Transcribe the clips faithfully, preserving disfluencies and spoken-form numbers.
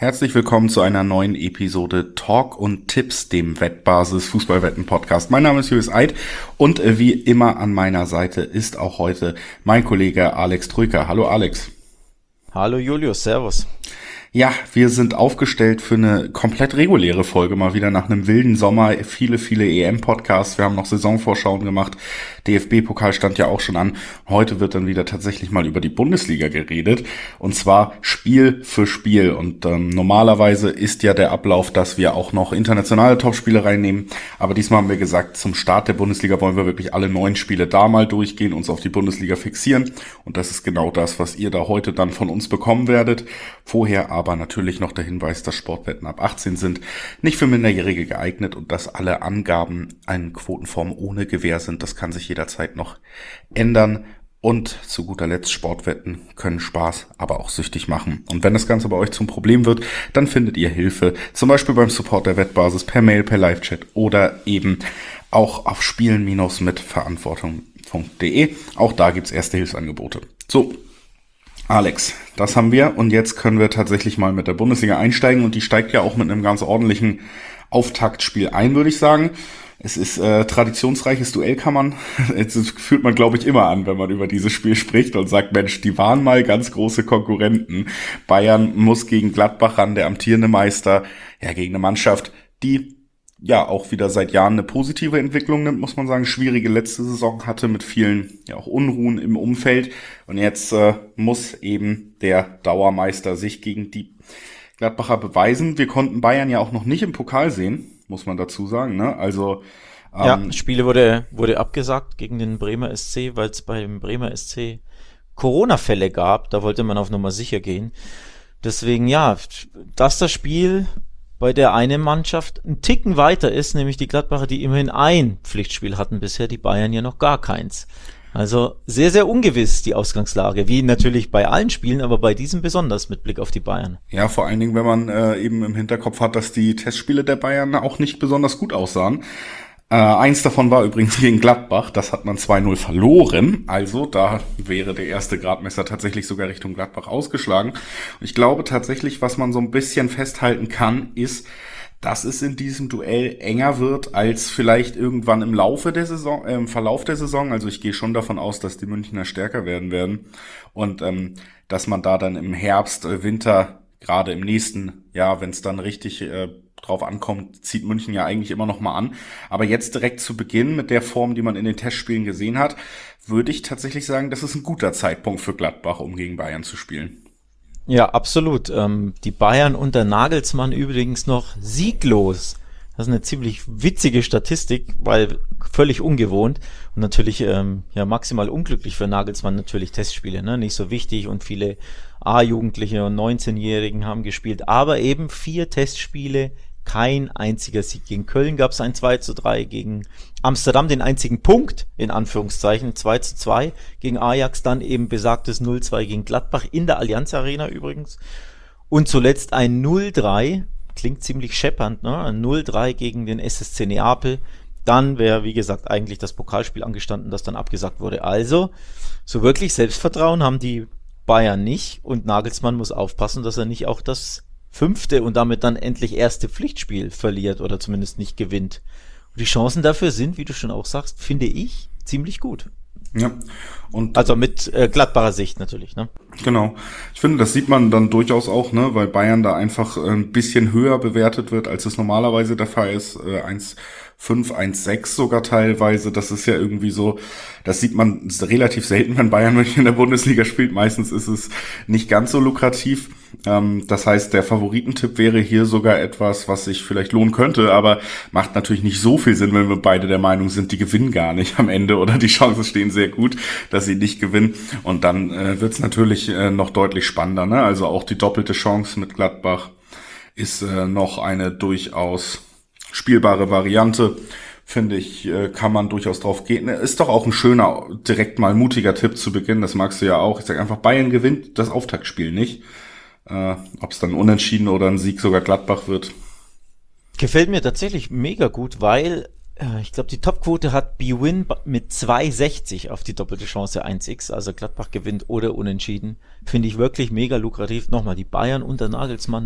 Herzlich willkommen zu einer neuen Episode Talk und Tipps, dem Wettbasis Fußballwetten Podcast. Mein Name ist Julius Eid und äh, wie immer an meiner Seite ist auch heute mein Kollege Alex Trüker. Hallo Alex. Hallo Julius, servus. Ja, wir sind aufgestellt für eine komplett reguläre Folge, mal wieder nach einem wilden Sommer, viele, viele E M-Podcasts, wir haben noch Saisonvorschauen gemacht, D F B-Pokal stand ja auch schon an, heute wird dann wieder tatsächlich mal über die Bundesliga geredet und zwar Spiel für Spiel und ähm, normalerweise ist ja der Ablauf, dass wir auch noch internationale Topspiele reinnehmen, aber diesmal haben wir gesagt, zum Start der Bundesliga wollen wir wirklich alle neun Spiele da mal durchgehen, uns auf die Bundesliga fixieren und das ist genau das, was ihr da heute dann von uns bekommen werdet, vorher aber Aber natürlich noch der Hinweis, dass Sportwetten ab achtzehn sind, nicht für Minderjährige geeignet und dass alle Angaben in Quotenform ohne Gewähr sind. Das kann sich jederzeit noch ändern. Und zu guter Letzt, Sportwetten können Spaß, aber auch süchtig machen. Und wenn das Ganze bei euch zum Problem wird, dann findet ihr Hilfe, zum Beispiel beim Support der Wettbasis, per Mail, per Live-Chat oder eben auch auf spielen mit verantwortung punkt de. Auch da gibt's erste Hilfsangebote. So, Alex, das haben wir und jetzt können wir tatsächlich mal mit der Bundesliga einsteigen und die steigt ja auch mit einem ganz ordentlichen Auftaktspiel ein, würde ich sagen. Es ist äh, traditionsreiches Duell, kann man, das fühlt man glaube ich immer an, wenn man über dieses Spiel spricht und sagt, Mensch, die waren mal ganz große Konkurrenten. Bayern muss gegen Gladbach ran, der amtierende Meister, ja gegen eine Mannschaft, die ja auch wieder seit Jahren eine positive Entwicklung nimmt, muss man sagen, schwierige letzte Saison hatte mit vielen ja auch Unruhen im Umfeld und jetzt äh, muss eben der Dauermeister sich gegen die Gladbacher beweisen. Wir konnten Bayern ja auch noch nicht im Pokal sehen, muss man dazu sagen, ne? Also ähm, ja, das Spiel wurde wurde abgesagt gegen den Bremer S C, weil es beim Bremer S C Corona-Fälle gab, da wollte man auf Nummer sicher gehen. Deswegen ja, dass das Spiel bei der eine Mannschaft ein Ticken weiter ist, nämlich die Gladbacher, die immerhin ein Pflichtspiel hatten bisher, die Bayern ja noch gar keins. Also sehr, sehr ungewiss die Ausgangslage, wie natürlich bei allen Spielen, aber bei diesem besonders mit Blick auf die Bayern. Ja, vor allen Dingen, wenn man äh, eben im Hinterkopf hat, dass die Testspiele der Bayern auch nicht besonders gut aussahen. Äh, eins davon war übrigens gegen Gladbach, das hat man zwei null verloren, also da wäre der erste Gradmesser tatsächlich sogar Richtung Gladbach ausgeschlagen. Und ich glaube tatsächlich, was man so ein bisschen festhalten kann, ist, dass es in diesem Duell enger wird als vielleicht irgendwann im Laufe der Saison, äh, im Verlauf der Saison. Also ich gehe schon davon aus, dass die Münchner stärker werden werden und ähm, dass man da dann im Herbst, äh, Winter, gerade im nächsten Jahr, wenn es dann richtig äh, drauf ankommt, zieht München ja eigentlich immer noch mal an. Aber jetzt direkt zu Beginn mit der Form, die man in den Testspielen gesehen hat, würde ich tatsächlich sagen, das ist ein guter Zeitpunkt für Gladbach, um gegen Bayern zu spielen. Ja, absolut. Ähm, die Bayern unter Nagelsmann übrigens noch sieglos. Das ist eine ziemlich witzige Statistik, weil völlig ungewohnt und natürlich ähm, ja maximal unglücklich für Nagelsmann natürlich Testspiele, ne? Nicht so wichtig und viele A-Jugendliche und neunzehnjährigen haben gespielt, aber eben vier Testspiele, kein einziger Sieg. Gegen Köln gab es ein zwei zu drei, gegen Amsterdam den einzigen Punkt, in Anführungszeichen, zwei zu zwei, gegen Ajax dann eben besagtes null zwei gegen Gladbach in der Allianz Arena übrigens und zuletzt ein null drei, klingt ziemlich scheppernd, ne? Ein null drei gegen den S S C Neapel. Dann wäre, wie gesagt, eigentlich das Pokalspiel angestanden, das dann abgesagt wurde. Also, so wirklich Selbstvertrauen haben die Bayern nicht und Nagelsmann muss aufpassen, dass er nicht auch das fünfte und damit dann endlich erste Pflichtspiel verliert oder zumindest nicht gewinnt. Und die Chancen dafür sind, wie du schon auch sagst, finde ich, ziemlich gut. Ja. Und also mit äh, Gladbacher Sicht natürlich, ne? Genau. Ich finde, das sieht man dann durchaus auch, ne, weil Bayern da einfach ein bisschen höher bewertet wird, als es normalerweise der Fall ist. Äh, eins Komma fünf, eins Komma sechs sogar teilweise. Das ist ja irgendwie so, das sieht man relativ selten, wenn Bayern München in der Bundesliga spielt. Meistens ist es nicht ganz so lukrativ. Ähm, das heißt, der Favoritentipp wäre hier sogar etwas, was sich vielleicht lohnen könnte, aber macht natürlich nicht so viel Sinn, wenn wir beide der Meinung sind, die gewinnen gar nicht am Ende oder die Chancen stehen sehr gut, dass sie nicht gewinnen. Und dann äh, wird es natürlich äh, noch deutlich spannender, ne? Also auch die doppelte Chance mit Gladbach ist äh, noch eine durchaus spielbare Variante, finde ich, äh, kann man durchaus drauf gehen. Ist doch auch ein schöner, direkt mal mutiger Tipp zu Beginn, das magst du ja auch. Ich sag einfach, Bayern gewinnt das Auftaktspiel nicht. Äh, ob es dann unentschieden oder ein Sieg sogar Gladbach wird. Gefällt mir tatsächlich mega gut, weil äh, ich glaube, die Topquote hat B-Win mit zwei Komma sechzig auf die doppelte Chance eins X, also Gladbach gewinnt oder unentschieden. Finde ich wirklich mega lukrativ. Nochmal, die Bayern unter Nagelsmann noch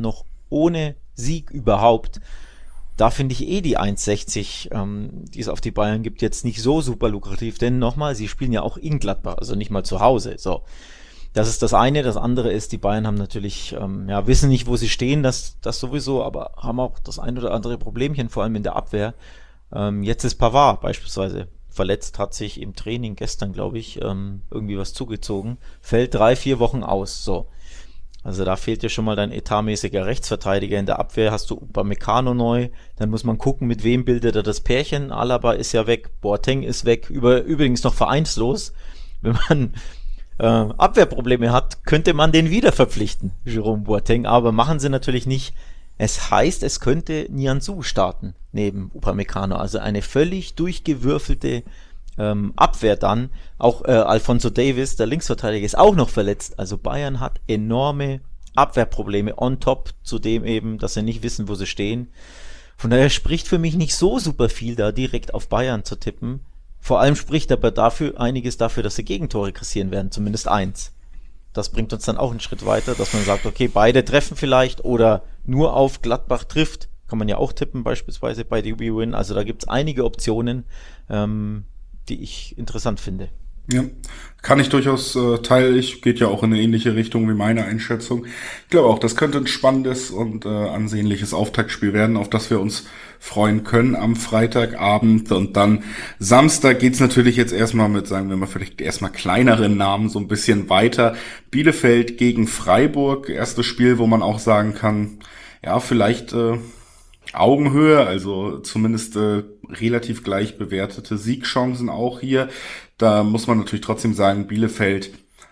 ohne Sieg überhaupt. Da finde ich eh die eins sechzig, ähm, die es auf die Bayern gibt, jetzt nicht so super lukrativ, denn nochmal, sie spielen ja auch in Gladbach, also nicht mal zu Hause. So, das ist das eine. Das andere ist, die Bayern haben natürlich, ähm, ja, wissen nicht, wo sie stehen, das, das sowieso, aber haben auch das ein oder andere Problemchen, vor allem in der Abwehr. Ähm, jetzt ist Pavard beispielsweise verletzt, hat sich im Training gestern, glaube ich, ähm, irgendwie was zugezogen, fällt drei, vier Wochen aus. So. Also da fehlt dir schon mal dein etatmäßiger Rechtsverteidiger. In der Abwehr hast du Upamecano neu. Dann muss man gucken, mit wem bildet er das Pärchen. Alaba ist ja weg, Boateng ist weg, über, übrigens noch vereinslos. Wenn man äh, Abwehrprobleme hat, könnte man den wieder verpflichten, Jerome Boateng. Aber machen sie natürlich nicht. Es heißt, es könnte Nianzou starten, neben Upamecano. Also eine völlig durchgewürfelte Ähm, Abwehr dann, auch äh, Alphonso Davies, der Linksverteidiger, ist auch noch verletzt. Also Bayern hat enorme Abwehrprobleme on top zu dem eben, dass sie nicht wissen, wo sie stehen. Von daher spricht für mich nicht so super viel, da direkt auf Bayern zu tippen. Vor allem spricht aber dafür einiges dafür, dass sie Gegentore kassieren werden, zumindest eins. Das bringt uns dann auch einen Schritt weiter, dass man sagt, okay, beide treffen vielleicht oder nur auf Gladbach trifft. Kann man ja auch tippen, beispielsweise bei D B Win. Also da gibt's einige Optionen, ähm, die ich interessant finde. Ja, kann ich durchaus äh, teile ich, geht ja auch in eine ähnliche Richtung wie meine Einschätzung. Ich glaube auch, das könnte ein spannendes und äh, ansehnliches Auftaktspiel werden, auf das wir uns freuen können am Freitagabend. Und dann Samstag geht's natürlich jetzt erstmal mit, sagen wir mal, vielleicht erstmal kleineren Namen so ein bisschen weiter. Bielefeld gegen Freiburg, erstes Spiel, wo man auch sagen kann, ja, vielleicht äh, Augenhöhe, also zumindest äh, relativ gleich bewertete Siegchancen auch hier. Da muss man natürlich trotzdem sagen, Bielefeld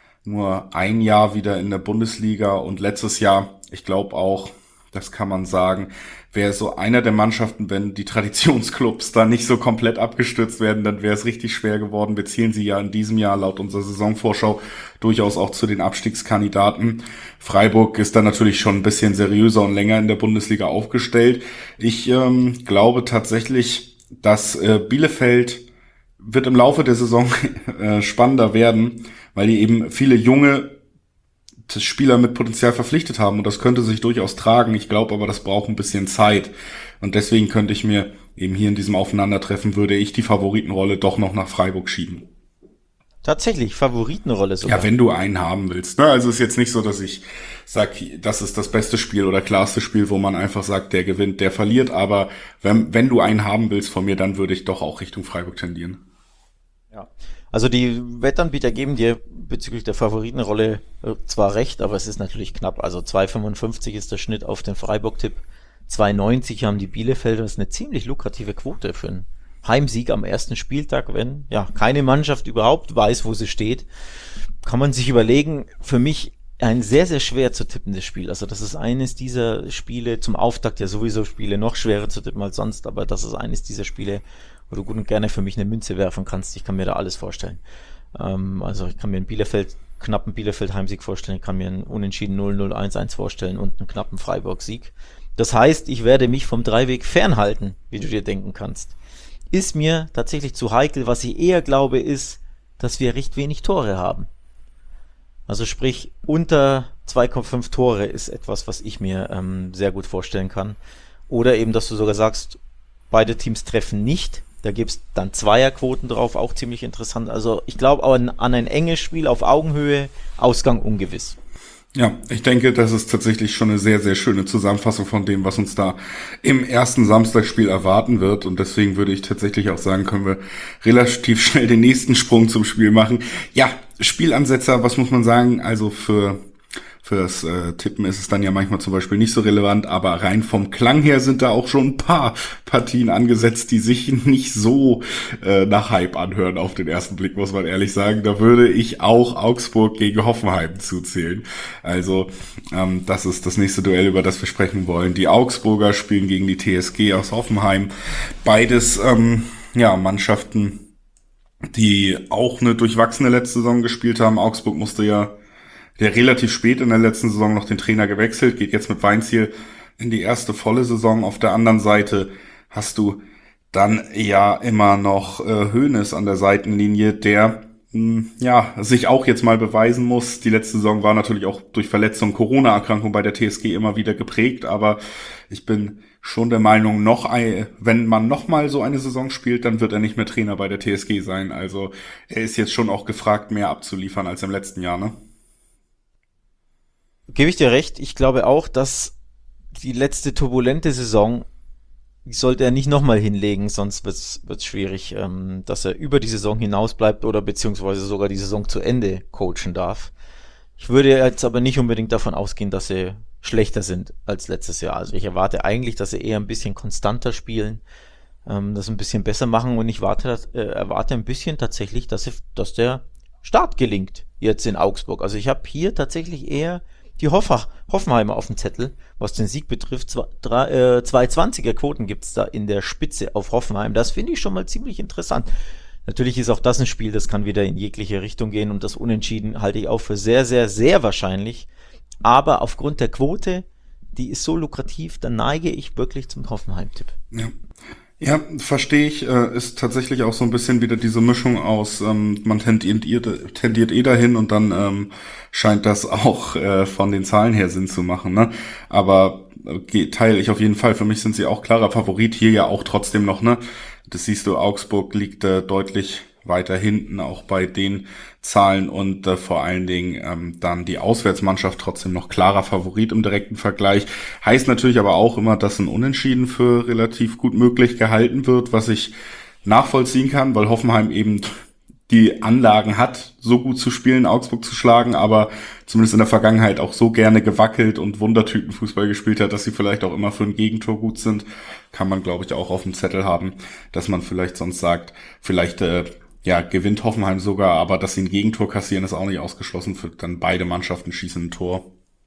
nur ein Jahr wieder in der Bundesliga und letztes Jahr, ich glaube auch, das kann man sagen, wäre so einer der Mannschaften, wenn die Traditionsclubs da nicht so komplett abgestürzt werden, dann wäre es richtig schwer geworden. Wir zählen sie ja in diesem Jahr laut unserer Saisonvorschau durchaus auch zu den Abstiegskandidaten. Freiburg ist da natürlich schon ein bisschen seriöser und länger in der Bundesliga aufgestellt. Ich ähm, glaube tatsächlich, dass äh, Bielefeld wird im Laufe der Saison äh, spannender werden, weil die eben viele junge Spieler mit Potenzial verpflichtet haben und das könnte sich durchaus tragen. Ich glaube aber, das braucht ein bisschen Zeit und deswegen könnte ich mir eben hier in diesem Aufeinandertreffen, würde ich die Favoritenrolle doch noch nach Freiburg schieben. Tatsächlich, Favoritenrolle sogar. Ja, wenn du einen haben willst. Ne? Also ist jetzt nicht so, dass ich sage, das ist das beste Spiel oder klarste Spiel, wo man einfach sagt, der gewinnt, der verliert. Aber wenn, wenn du einen haben willst von mir, dann würde ich doch auch Richtung Freiburg tendieren. Ja, also die Wettanbieter geben dir bezüglich der Favoritenrolle zwar recht, aber es ist natürlich knapp. Also zwei Komma fünfundfünfzig ist der Schnitt auf den Freiburg-Tipp. zwei Komma neunzig haben die Bielefelder. Das ist eine ziemlich lukrative Quote für einen Heimsieg am ersten Spieltag, wenn ja keine Mannschaft überhaupt weiß, wo sie steht. Kann man sich überlegen, für mich ein sehr, sehr schwer zu tippendes Spiel. Also das ist eines dieser Spiele zum Auftakt, ja sowieso Spiele noch schwerer zu tippen als sonst, aber das ist eines dieser Spiele, wo du gut und gerne für mich eine Münze werfen kannst. Ich kann mir da alles vorstellen. Ähm, also ich kann mir einen Bielefeld, knappen Bielefeld-Heimsieg vorstellen, ich kann mir einen unentschieden null null eins eins vorstellen und einen knappen Freiburg-Sieg. Das heißt, ich werde mich vom Dreiweg fernhalten, wie du dir denken kannst. Ist mir tatsächlich zu heikel. Was ich eher glaube, ist, dass wir recht wenig Tore haben. Also sprich, unter zwei Komma fünf Tore ist etwas, was ich mir ähm, sehr gut vorstellen kann. Oder eben, dass du sogar sagst, beide Teams treffen nicht. Da gibt's dann Zweierquoten drauf, auch ziemlich interessant. Also ich glaube an, an ein enges Spiel auf Augenhöhe, Ausgang ungewiss. Ja, ich denke, das ist tatsächlich schon eine sehr, sehr schöne Zusammenfassung von dem, was uns da im ersten Samstagsspiel erwarten wird. Und deswegen würde ich tatsächlich auch sagen, können wir relativ schnell den nächsten Sprung zum Spiel machen. Ja, Spielansetzer, was muss man sagen? Also für Fürs äh, Tippen ist es dann ja manchmal zum Beispiel nicht so relevant, aber rein vom Klang her sind da auch schon ein paar Partien angesetzt, die sich nicht so äh, nach Hype anhören auf den ersten Blick, muss man ehrlich sagen. Da würde ich auch Augsburg gegen Hoffenheim zuzählen. Also ähm, das ist das nächste Duell, über das wir sprechen wollen. Die Augsburger spielen gegen die T S G aus Hoffenheim. Beides ähm, ja Mannschaften, die auch eine durchwachsene letzte Saison gespielt haben. Augsburg musste ja der relativ spät in der letzten Saison noch den Trainer gewechselt, geht jetzt mit Weinziel in die erste volle Saison. Auf der anderen Seite hast du dann ja immer noch äh, Hoeneß an der Seitenlinie, der ja, sich auch jetzt mal beweisen muss. Die letzte Saison war natürlich auch durch Verletzung, Corona-Erkrankung bei der T S G immer wieder geprägt, aber ich bin schon der Meinung, noch ein, wenn man noch mal so eine Saison spielt, dann wird er nicht mehr Trainer bei der T S G sein. Also er ist jetzt schon auch gefragt, mehr abzuliefern als im letzten Jahr, ne? Gebe ich dir recht. Ich glaube auch, dass die letzte turbulente Saison, die sollte er nicht nochmal hinlegen, sonst wird's wird's schwierig, ähm, dass er über die Saison hinaus bleibt oder beziehungsweise sogar die Saison zu Ende coachen darf. Ich würde jetzt aber nicht unbedingt davon ausgehen, dass sie schlechter sind als letztes Jahr. Also ich erwarte eigentlich, dass sie eher ein bisschen konstanter spielen, ähm, das ein bisschen besser machen und ich warte, äh, erwarte ein bisschen tatsächlich, dass, sie, dass der Start gelingt jetzt in Augsburg. Also ich habe hier tatsächlich eher die Hoffa, Hoffenheimer auf dem Zettel, was den Sieg betrifft. zwei zwanziger Quoten gibt's da in der Spitze auf Hoffenheim. Das finde ich schon mal ziemlich interessant. Natürlich ist auch das ein Spiel, das kann wieder in jegliche Richtung gehen und das Unentschieden halte ich auch für sehr, sehr, sehr wahrscheinlich. Aber aufgrund der Quote, die ist so lukrativ, dann neige ich wirklich zum Hoffenheim-Tipp. Ja. Ja, verstehe ich, äh, ist tatsächlich auch so ein bisschen wieder diese Mischung aus, ähm, man tendiert, tendiert eh dahin und dann ähm, scheint das auch äh, von den Zahlen her Sinn zu machen, ne? Aber äh, teile ich auf jeden Fall, für mich sind sie auch klarer Favorit, hier ja auch trotzdem noch, ne? Das siehst du, Augsburg liegt äh, deutlich weiter hinten, auch bei den Zahlen und äh, vor allen Dingen ähm, dann die Auswärtsmannschaft trotzdem noch klarer Favorit im direkten Vergleich. Heißt natürlich aber auch immer, dass ein Unentschieden für relativ gut möglich gehalten wird, was ich nachvollziehen kann, weil Hoffenheim eben die Anlagen hat, so gut zu spielen, Augsburg zu schlagen, aber zumindest in der Vergangenheit auch so gerne gewackelt und Wundertütenfußball gespielt hat, dass sie vielleicht auch immer für ein Gegentor gut sind. Kann man, glaube ich, auch auf dem Zettel haben, dass man vielleicht sonst sagt, vielleicht äh, ja, gewinnt Hoffenheim sogar, aber dass sie ein Gegentor kassieren, ist auch nicht ausgeschlossen. Für dann beide Mannschaften schießen ein Tor.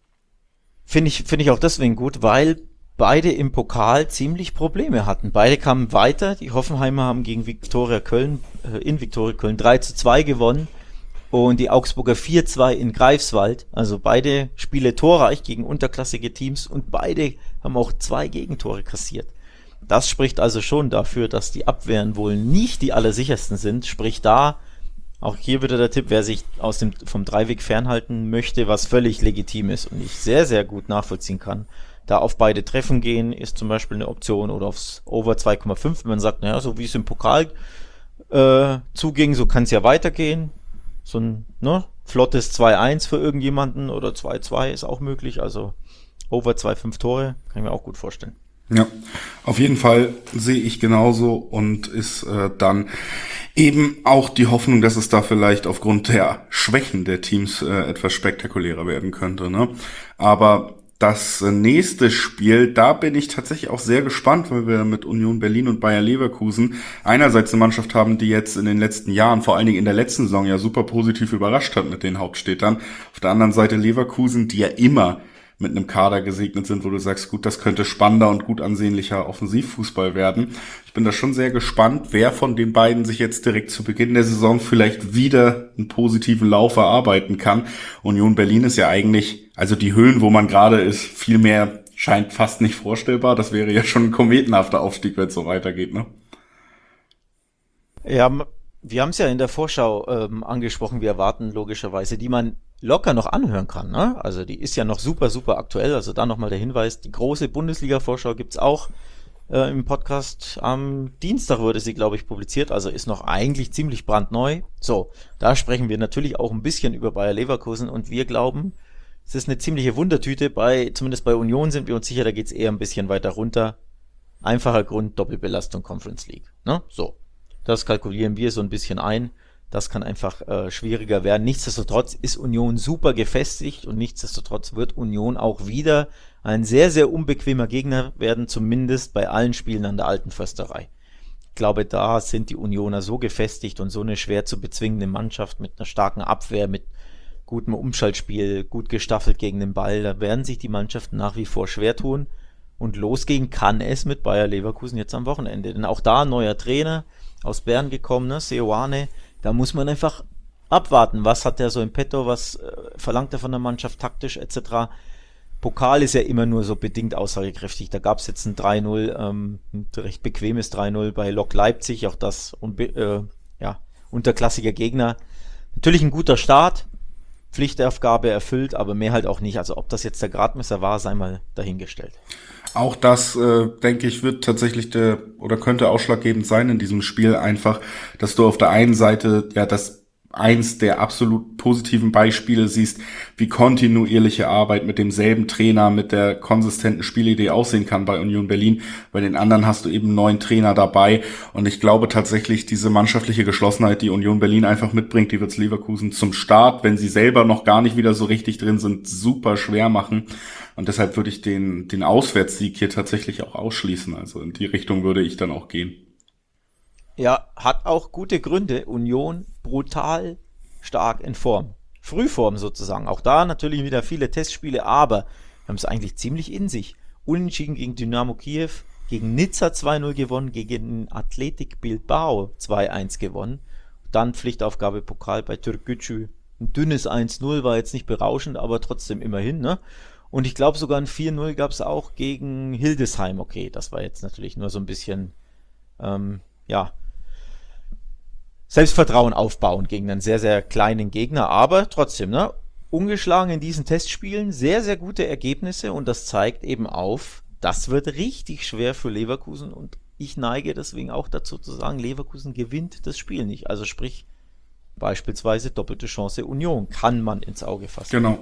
Finde ich, finde ich auch deswegen gut, weil beide im Pokal ziemlich Probleme hatten. Beide kamen weiter. Die Hoffenheimer haben gegen Viktoria Köln, äh, in Viktoria Köln drei zu zwei gewonnen und die Augsburger vier zwei in Greifswald. Also beide Spiele torreich gegen unterklassige Teams und beide haben auch zwei Gegentore kassiert. Das spricht also schon dafür, dass die Abwehren wohl nicht die allersichersten sind. Sprich da, auch hier wieder der Tipp, wer sich aus dem, vom Dreiweg fernhalten möchte, was völlig legitim ist und ich sehr, sehr gut nachvollziehen kann. Da auf beide Treffen gehen ist zum Beispiel eine Option oder aufs Over zwei Komma fünf. Wenn man sagt, naja, so wie es im Pokal äh, zuging, so kann es ja weitergehen. So ein ne, flottes zwei eins für irgendjemanden oder zwei zwei ist auch möglich. Also Over zwei Komma fünf Tore kann ich mir auch gut vorstellen. Ja, auf jeden Fall sehe ich genauso und ist äh, dann eben auch die Hoffnung, dass es da vielleicht aufgrund der Schwächen der Teams äh, etwas spektakulärer werden könnte, ne? Aber das nächste Spiel, da bin ich tatsächlich auch sehr gespannt, weil wir mit Union Berlin und Bayer Leverkusen einerseits eine Mannschaft haben, die jetzt in den letzten Jahren, vor allen Dingen in der letzten Saison ja super positiv überrascht hat mit den Hauptstädtern. Auf der anderen Seite Leverkusen, die ja immer mit einem Kader gesegnet sind, wo du sagst, gut, das könnte spannender und gut ansehnlicher Offensivfußball werden. Ich bin da schon sehr gespannt, wer von den beiden sich jetzt direkt zu Beginn der Saison vielleicht wieder einen positiven Lauf erarbeiten kann. Union Berlin ist ja eigentlich, also die Höhen, wo man gerade ist, viel mehr scheint fast nicht vorstellbar. Das wäre ja schon ein kometenhafter Aufstieg, wenn es so weitergeht, ne? Ja, wir haben es ja in der Vorschau ähm, angesprochen, wir erwarten logischerweise, die man locker noch anhören kann, ne? Also die ist ja noch super, super aktuell. Also da nochmal der Hinweis, die große Bundesliga-Vorschau gibt's auch äh, im Podcast. Am Dienstag wurde sie, glaube ich, publiziert, also ist noch eigentlich ziemlich brandneu. So, da sprechen wir natürlich auch ein bisschen über Bayer Leverkusen und wir glauben, es ist eine ziemliche Wundertüte. Bei, zumindest bei Union sind wir uns sicher, da geht's eher ein bisschen weiter runter. Einfacher Grund, Doppelbelastung Conference League, ne? So, das kalkulieren wir so ein bisschen ein. Das kann einfach äh, schwieriger werden. Nichtsdestotrotz ist Union super gefestigt und nichtsdestotrotz wird Union auch wieder ein sehr, sehr unbequemer Gegner werden, zumindest bei allen Spielen an der Alten Försterei. Ich glaube, da sind die Unioner so gefestigt und so eine schwer zu bezwingende Mannschaft mit einer starken Abwehr, mit gutem Umschaltspiel, gut gestaffelt gegen den Ball. Da werden sich die Mannschaften nach wie vor schwer tun und losgehen kann es mit Bayer Leverkusen jetzt am Wochenende. Denn auch da ein neuer Trainer aus Bern gekommen, ne? Seoane. Da muss man einfach abwarten, was hat der so im Petto, was äh, verlangt er von der Mannschaft taktisch et cetera. Pokal ist ja immer nur so bedingt aussagekräftig. Da gab es jetzt ein drei null, ähm, ein recht bequemes drei null bei Lok Leipzig, auch das unbe- äh, ja, unterklassiger Gegner. Natürlich ein guter Start, Pflichtaufgabe erfüllt, aber mehr halt auch nicht. Also ob das jetzt der Gradmesser war, sei mal dahingestellt. Auch das, äh, denke ich, wird tatsächlich der oder könnte ausschlaggebend sein in diesem Spiel einfach, dass du auf der einen Seite ja das eins der absolut positiven Beispiele siehst, wie kontinuierliche Arbeit mit demselben Trainer, mit der konsistenten Spielidee aussehen kann bei Union Berlin. Bei den anderen hast du eben einen neuen Trainer dabei und ich glaube tatsächlich, diese mannschaftliche Geschlossenheit, die Union Berlin einfach mitbringt, die wird's Leverkusen zum Start, wenn sie selber noch gar nicht wieder so richtig drin sind, super schwer machen. Und deshalb würde ich den, den Auswärtssieg hier tatsächlich auch ausschließen. Also in die Richtung würde ich dann auch gehen. Ja, hat auch gute Gründe. Union brutal stark in Form. Frühform sozusagen. Auch da natürlich wieder viele Testspiele, aber wir haben es eigentlich ziemlich in sich. Unentschieden gegen Dynamo Kiew, gegen Nizza zwei null gewonnen, gegen Athletic Bilbao zwei eins gewonnen. Dann Pflichtaufgabe Pokal bei Türkgücü. Ein dünnes eins null, war jetzt nicht berauschend, aber trotzdem immerhin, ne? Und ich glaube sogar ein vier null gab es auch gegen Hildesheim. Okay, das war jetzt natürlich nur so ein bisschen, ähm, ja, Selbstvertrauen aufbauen gegen einen sehr, sehr kleinen Gegner. Aber trotzdem, ne, ungeschlagen in diesen Testspielen, sehr, sehr gute Ergebnisse. Und das zeigt eben auf, das wird richtig schwer für Leverkusen. Und ich neige deswegen auch dazu zu sagen, Leverkusen gewinnt das Spiel nicht. Also sprich, beispielsweise doppelte Chance Union kann man ins Auge fassen. Genau.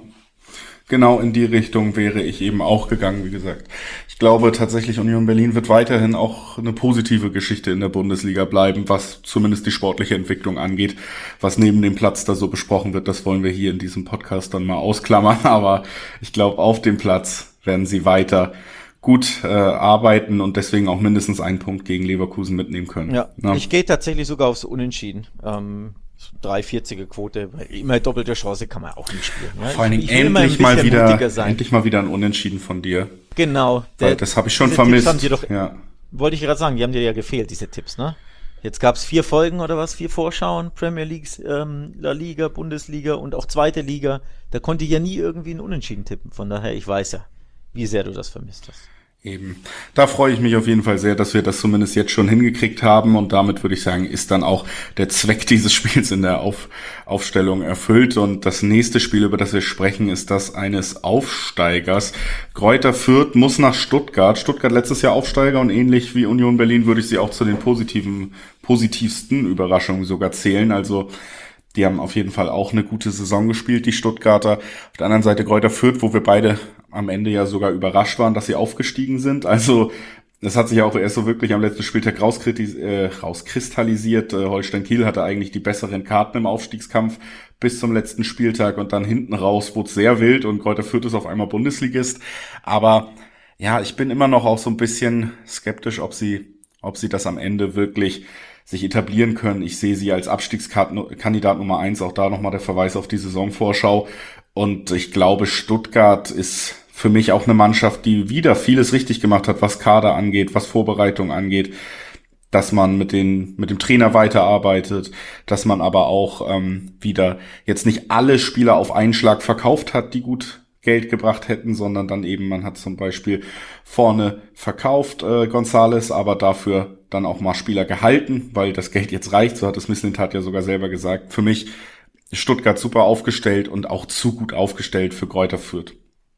Genau in die Richtung wäre ich eben auch gegangen, wie gesagt. Ich glaube tatsächlich, Union Berlin wird weiterhin auch eine positive Geschichte in der Bundesliga bleiben, was zumindest die sportliche Entwicklung angeht. Was neben dem Platz da so besprochen wird, das wollen wir hier in diesem Podcast dann mal ausklammern. Aber ich glaube, auf dem Platz werden sie weiter gut äh, arbeiten und deswegen auch mindestens einen Punkt gegen Leverkusen mitnehmen können. Ja, ja. Ich gehe tatsächlich sogar aufs Unentschieden. Ähm, drei vierziger Quote, weil immer doppelte Chance kann man auch nicht spielen. Ja? Vor allen Dingen endlich mal wieder, endlich mal wieder ein Unentschieden von dir. Genau. Der, weil das habe ich schon vermisst. Haben dir doch, ja. Wollte ich gerade sagen, die haben dir ja gefehlt, diese Tipps, ne? Jetzt gab es vier Folgen oder was, vier Vorschauen, Premier League, ähm, La Liga, Bundesliga und auch zweite Liga. Da konnte ich ja nie irgendwie ein Unentschieden tippen. Von daher, ich weiß ja, wie sehr du das vermisst hast. Eben. Da freue ich mich auf jeden Fall sehr, dass wir das zumindest jetzt schon hingekriegt haben und damit würde ich sagen, ist dann auch der Zweck dieses Spiels in der Auf- Aufstellung erfüllt und das nächste Spiel, über das wir sprechen, ist das eines Aufsteigers. Greuther Fürth muss nach Stuttgart. Stuttgart letztes Jahr Aufsteiger und ähnlich wie Union Berlin würde ich sie auch zu den positiven, positivsten Überraschungen sogar zählen. Also die haben auf jeden Fall auch eine gute Saison gespielt, die Stuttgarter. Auf der anderen Seite Greuther Fürth, wo wir beide am Ende ja sogar überrascht waren, dass sie aufgestiegen sind. Also das hat sich ja auch erst so wirklich am letzten Spieltag rauskritis- äh, rauskristallisiert. Äh, Holstein Kiel hatte eigentlich die besseren Karten im Aufstiegskampf bis zum letzten Spieltag und dann hinten raus wurde es sehr wild und Greuther Fürth ist auf einmal Bundesligist. Aber ja, ich bin immer noch auch so ein bisschen skeptisch, ob sie, ob sie das am Ende wirklich sich etablieren können. Ich sehe sie als Abstiegskandidat Nummer eins, auch da nochmal der Verweis auf die Saisonvorschau. Und ich glaube, Stuttgart ist für mich auch eine Mannschaft, die wieder vieles richtig gemacht hat, was Kader angeht, was Vorbereitung angeht, dass man mit den mit dem Trainer weiterarbeitet, dass man aber auch ähm, wieder jetzt nicht alle Spieler auf einen Schlag verkauft hat, die gut Geld gebracht hätten, sondern dann eben, man hat zum Beispiel vorne verkauft äh, González, aber dafür dann auch mal Spieler gehalten, weil das Geld jetzt reicht, so hat es Mislintat ja sogar selber gesagt. Für mich Stuttgart super aufgestellt und auch zu gut aufgestellt für Greuther Fürth.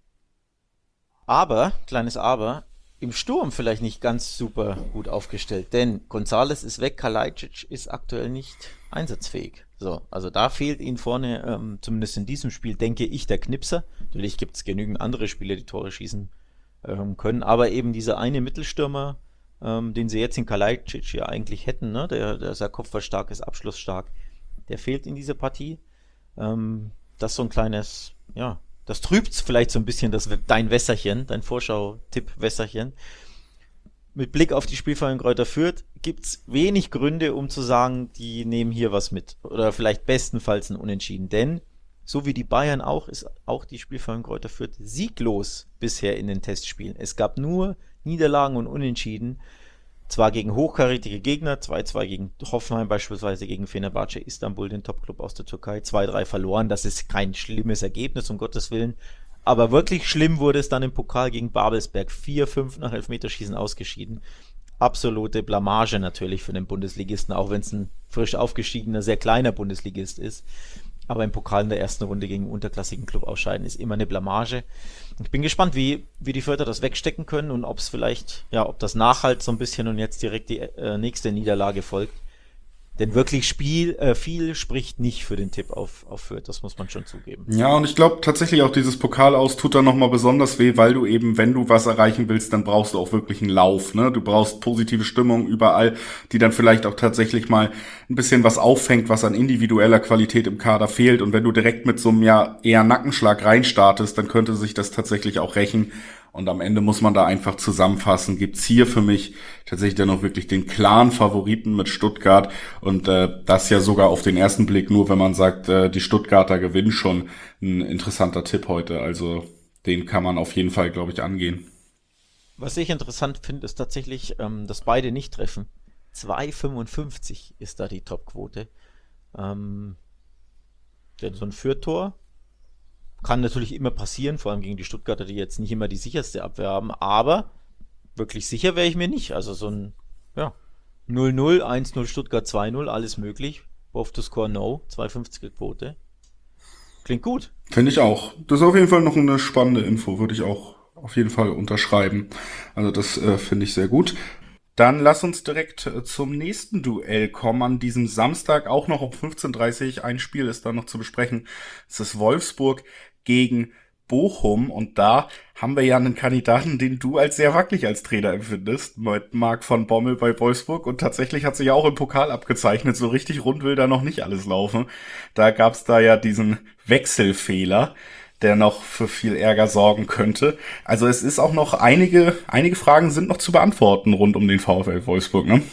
Aber, kleines Aber, im Sturm vielleicht nicht ganz super gut aufgestellt, denn González ist weg, Kalajdzic ist aktuell nicht einsatzfähig. So, also da fehlt ihnen vorne, ähm, zumindest in diesem Spiel, denke ich, der Knipser. Natürlich gibt es genügend andere Spieler, die Tore schießen ähm, können, aber eben dieser eine Mittelstürmer, ähm, den sie jetzt in Kalajdzic ja eigentlich hätten, ne? der, der sehr kopfballstark ist, abschlussstark, der fehlt in dieser Partie. Ähm, das ist so ein kleines, ja, das trübt vielleicht so ein bisschen das, dein Wässerchen, dein Vorschau-Tipp-Wässerchen. Mit Blick auf die Spielfall in Greuther Fürth gibt es wenig Gründe, um zu sagen, die nehmen hier was mit. Oder vielleicht bestenfalls ein Unentschieden. Denn, so wie die Bayern auch, ist auch die Spielfall in Greuther Fürth sieglos bisher in den Testspielen. Es gab nur Niederlagen und Unentschieden. Zwar gegen hochkarätige Gegner, zwei zwei gegen Hoffenheim beispielsweise, gegen Fenerbahce Istanbul, den Topclub aus der Türkei, zwei drei verloren. Das ist kein schlimmes Ergebnis, um Gottes Willen. Aber wirklich schlimm wurde es dann im Pokal gegen Babelsberg. vier fünf nach Elfmeterschießen ausgeschieden. Absolute Blamage natürlich für den Bundesligisten, auch wenn es ein frisch aufgestiegener, sehr kleiner Bundesligist ist. Aber im Pokal in der ersten Runde gegen einen unterklassigen Club ausscheiden ist immer eine Blamage. Ich bin gespannt, wie, wie die Fürther das wegstecken können und ob es vielleicht, ja, ob das nachhalt so ein bisschen und jetzt direkt die äh, nächste Niederlage folgt. Denn wirklich Spiel, äh, viel spricht nicht für den Tipp auf, auf Fürth, das muss man schon zugeben. Ja, und ich glaube tatsächlich auch dieses Pokal aus tut da nochmal besonders weh, weil du eben, wenn du was erreichen willst, dann brauchst du auch wirklich einen Lauf, ne? Du brauchst positive Stimmung überall, die dann vielleicht auch tatsächlich mal ein bisschen was auffängt, was an individueller Qualität im Kader fehlt. Und wenn du direkt mit so einem ja eher Nackenschlag reinstartest, dann könnte sich das tatsächlich auch rächen. Und am Ende muss man da einfach zusammenfassen, gibt's hier für mich tatsächlich dann auch wirklich den klaren Favoriten mit Stuttgart. Und äh, das ja sogar auf den ersten Blick nur, wenn man sagt, äh, die Stuttgarter gewinnen, schon ein interessanter Tipp heute. Also den kann man auf jeden Fall, glaube ich, angehen. Was ich interessant finde, ist tatsächlich, ähm, dass beide nicht treffen. zwei Komma fünfundfünfzig ist da die Topquote. Ähm, denn so ein Fürth-Tor kann natürlich immer passieren, vor allem gegen die Stuttgarter, die jetzt nicht immer die sicherste Abwehr haben, aber wirklich sicher wäre ich mir nicht. Also so ein ja, null null, eins null Stuttgart, zwei null, alles möglich. Both to score no, zwei Komma fünfziger Quote. Klingt gut. Finde ich auch. Das ist auf jeden Fall noch eine spannende Info, würde ich auch auf jeden Fall unterschreiben. Also das äh, finde ich sehr gut. Dann lass uns direkt zum nächsten Duell kommen. An diesem Samstag auch noch um fünfzehn Uhr dreißig. Ein Spiel ist da noch zu besprechen. Es ist Wolfsburg gegen Bochum. Und da haben wir ja einen Kandidaten, den du als sehr wackelig als Trainer empfindest, mit Marc van Bommel bei Wolfsburg. Und tatsächlich hat sich ja auch im Pokal abgezeichnet. So richtig rund will da noch nicht alles laufen. Da gab's da ja diesen Wechselfehler, der noch für viel Ärger sorgen könnte. Also es ist auch noch einige, einige Fragen sind noch zu beantworten rund um den VfL Wolfsburg, ne?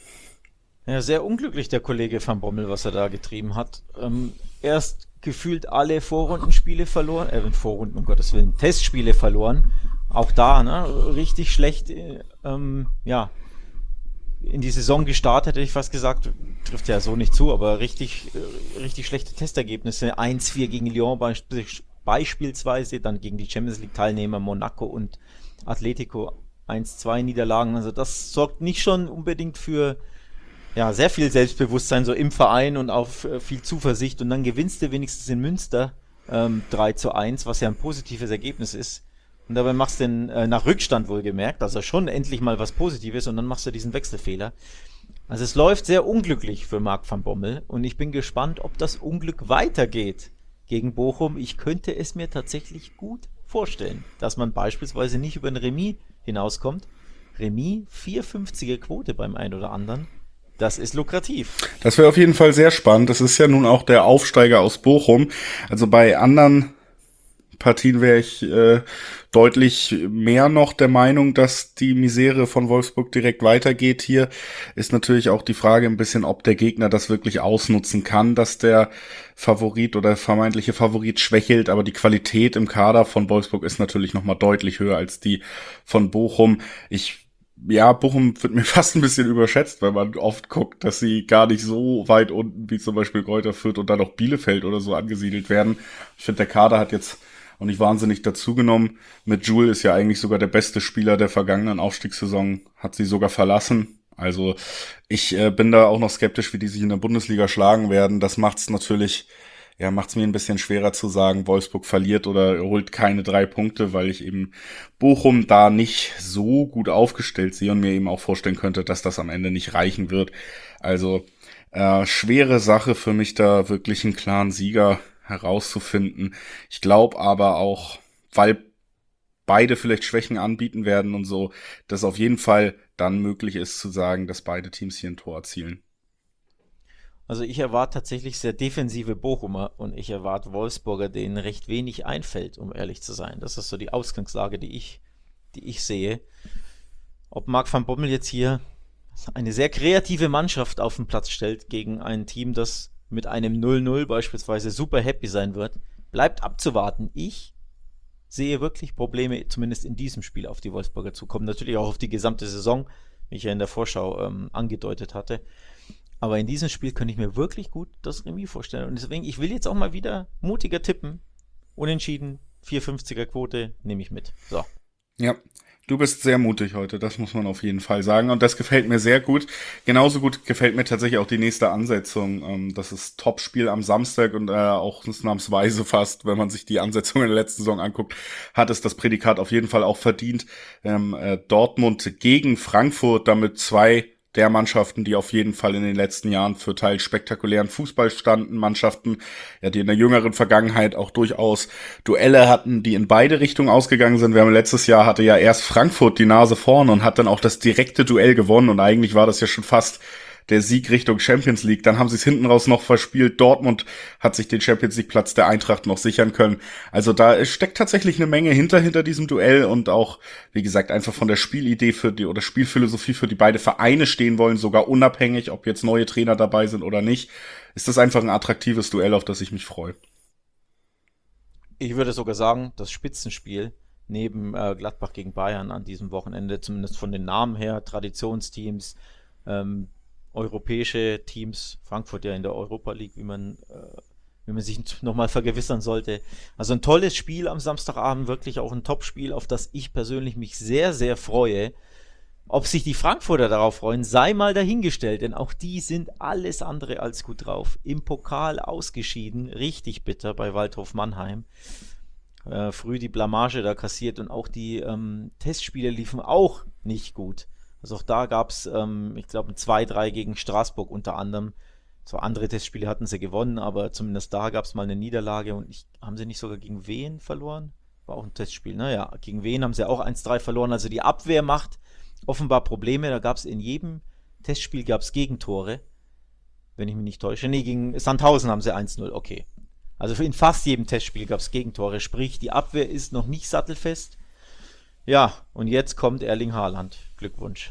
Ja, sehr unglücklich der Kollege Van Bommel, was er da getrieben hat. Ähm, erst gefühlt alle Vorrundenspiele verloren, äh, Vorrunden, um Gottes Willen, Testspiele verloren. Auch da, ne, richtig schlecht, äh, ähm, ja, in die Saison gestartet, hätte ich fast gesagt, trifft ja so nicht zu, aber richtig, äh, richtig schlechte Testergebnisse. eins vier gegen Lyon beispielsweise. Beispielsweise dann gegen die Champions League Teilnehmer Monaco und Atletico eins zwei Niederlagen. Also das sorgt nicht schon unbedingt für ja, sehr viel Selbstbewusstsein so im Verein und auch viel Zuversicht. Und dann gewinnst du wenigstens in Münster ähm, drei zu eins, was ja ein positives Ergebnis ist. Und dabei machst du den äh, nach Rückstand wohlgemerkt, also schon endlich mal was Positives und dann machst du diesen Wechselfehler. Also es läuft sehr unglücklich für Marc van Bommel und ich bin gespannt, ob das Unglück weitergeht gegen Bochum. Ich könnte es mir tatsächlich gut vorstellen, dass man beispielsweise nicht über ein Remis hinauskommt. Remis, vier Komma fünfziger Quote beim einen oder anderen. Das ist lukrativ. Das wäre auf jeden Fall sehr spannend. Das ist ja nun auch der Aufsteiger aus Bochum. Also bei anderen Partien wäre ich äh, deutlich mehr noch der Meinung, dass die Misere von Wolfsburg direkt weitergeht. Hier ist natürlich auch die Frage ein bisschen, ob der Gegner das wirklich ausnutzen kann, dass der Favorit oder vermeintliche Favorit schwächelt, aber die Qualität im Kader von Wolfsburg ist natürlich nochmal deutlich höher als die von Bochum. Ich Ja, Bochum wird mir fast ein bisschen überschätzt, weil man oft guckt, dass sie gar nicht so weit unten wie zum Beispiel Greuther Fürth und dann auch Bielefeld oder so angesiedelt werden. Ich finde, der Kader hat jetzt auch nicht wahnsinnig dazugenommen. Mit Jules ist ja eigentlich sogar der beste Spieler der vergangenen Aufstiegssaison, hat sie sogar verlassen. Also ich äh, bin da auch noch skeptisch, wie die sich in der Bundesliga schlagen werden. Das macht's natürlich, ja, macht's mir ein bisschen schwerer zu sagen, Wolfsburg verliert oder holt keine drei Punkte, weil ich eben Bochum da nicht so gut aufgestellt sehe und mir eben auch vorstellen könnte, dass das am Ende nicht reichen wird. Also äh, schwere Sache für mich, da wirklich einen klaren Sieger herauszufinden. Ich glaube aber auch, weil beide vielleicht Schwächen anbieten werden und so, dass auf jeden Fall dann möglich ist zu sagen, dass beide Teams hier ein Tor erzielen. Also ich erwarte tatsächlich sehr defensive Bochumer und ich erwarte Wolfsburger, denen recht wenig einfällt, um ehrlich zu sein. Das ist so die Ausgangslage, die ich, die ich sehe. Ob Marc van Bommel jetzt hier eine sehr kreative Mannschaft auf den Platz stellt gegen ein Team, das mit einem null null beispielsweise super happy sein wird, bleibt abzuwarten. Ich sehe wirklich Probleme, zumindest in diesem Spiel auf die Wolfsburger zukommen. Natürlich auch auf die gesamte Saison, wie ich ja in der Vorschau ähm, angedeutet hatte. Aber in diesem Spiel könnte ich mir wirklich gut das Remis vorstellen. Und deswegen, ich will jetzt auch mal wieder mutiger tippen. Unentschieden, vier Komma fünfziger Quote, nehme ich mit. So. Ja, Du bist sehr mutig heute, das muss man auf jeden Fall sagen. Und das gefällt mir sehr gut. Genauso gut gefällt mir tatsächlich auch die nächste Ansetzung. Ähm, das ist Topspiel am Samstag und äh, auch ausnahmsweise fast, wenn man sich die Ansetzung in der letzten Saison anguckt, hat es das Prädikat auf jeden Fall auch verdient. Ähm, äh, Dortmund gegen Frankfurt, damit zwei der Mannschaften, die auf jeden Fall in den letzten Jahren für teils spektakulären Fußball standen, Mannschaften, ja, die in der jüngeren Vergangenheit auch durchaus Duelle hatten, die in beide Richtungen ausgegangen sind. Wir haben letztes Jahr hatte ja erst Frankfurt die Nase vorn und hat dann auch das direkte Duell gewonnen und eigentlich war das ja schon fast der Sieg Richtung Champions League. Dann haben sie es hinten raus noch verspielt. Dortmund hat sich den Champions League Platz der Eintracht noch sichern können. Also da steckt tatsächlich eine Menge hinter, hinter diesem Duell und auch, wie gesagt, einfach von der Spielidee für die oder Spielphilosophie, für die beide Vereine stehen wollen, sogar unabhängig, ob jetzt neue Trainer dabei sind oder nicht, ist das einfach ein attraktives Duell, auf das ich mich freue. Ich würde sogar sagen, das Spitzenspiel neben äh, Gladbach gegen Bayern an diesem Wochenende, zumindest von den Namen her, Traditionsteams, ähm, europäische Teams, Frankfurt ja in der Europa League, wie man, äh, wie man sich nochmal vergewissern sollte. Also ein tolles Spiel am Samstagabend, wirklich auch ein Top-Spiel, auf das ich persönlich mich sehr, sehr freue. Ob sich die Frankfurter darauf freuen, sei mal dahingestellt, denn auch die sind alles andere als gut drauf. Im Pokal ausgeschieden, richtig bitter bei Waldhof Mannheim. Äh, früh die Blamage da kassiert und auch die ähm, Testspiele liefen auch nicht gut. Also auch da gab es, ähm, ich glaube, ein zwei drei gegen Straßburg unter anderem. Zwar andere Testspiele hatten sie gewonnen, aber zumindest da gab es mal eine Niederlage. Und ich, haben sie nicht sogar gegen Wien verloren? War auch ein Testspiel. Naja, gegen Wien haben sie auch eins drei verloren. Also die Abwehr macht offenbar Probleme. Da gab es in jedem Testspiel gab es Gegentore, wenn ich mich nicht täusche. Nee, gegen Sandhausen haben sie eins null, okay. Also in fast jedem Testspiel gab es Gegentore. Sprich, die Abwehr ist noch nicht sattelfest. Ja, und jetzt kommt Erling Haaland. Glückwunsch.